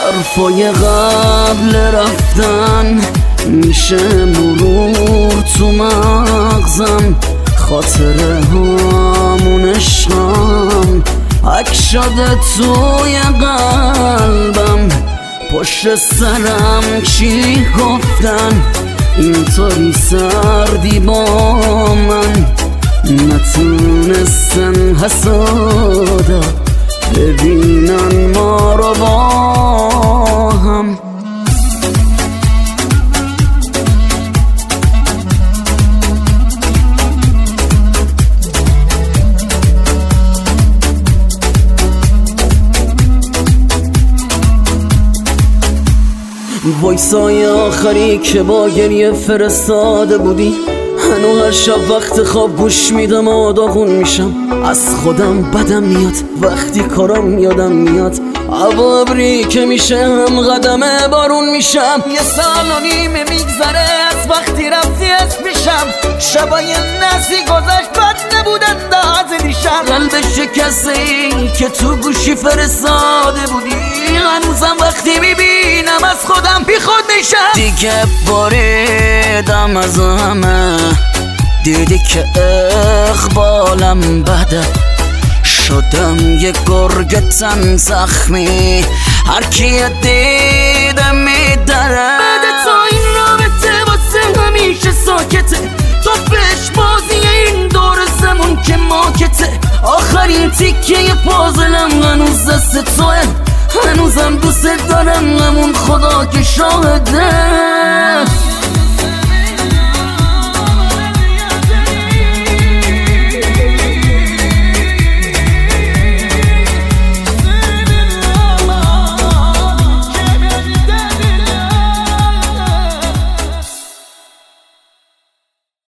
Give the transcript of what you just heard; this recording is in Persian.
حرفای قبل رفتن میشه مرور تو مغزم، خاطره هامون عشقم حک شده توی قلبم. پشت سرم چی گفتن اینطوری سردی با من، نتونستن حسادا ببینن ما رو با هم. وایسای آخری که با گریه فرستاده بودی، هنو هر شب وقت خواب گوش میدم و داغون میشم. از خودم بدم میاد وقتی کارم یادم میاد، هوا ابری که میشه هم قدم بارون میشم. یه سال و نیمه میگذره از وقتی رفتی از پیشم، شبای نسی گذشت بد نبودن داز دیشم. قلب شکسته که تو گوشی فرستاده بودی، هنوزم وقتی میبینم از خودم بی خود میشم. دیگه باریدم از همه، دیدی که اقبالم بده، شدم یه گرگ تن زخمی هر کی دیده میدره. بعد تا این رابطه واسه همیشه ساکته، تو پیش بازی این دور زمون که ماکته. آخرین تیکه پازلم هنوز دست توه، هنوزم دوست دارم همون خدا که شاهده.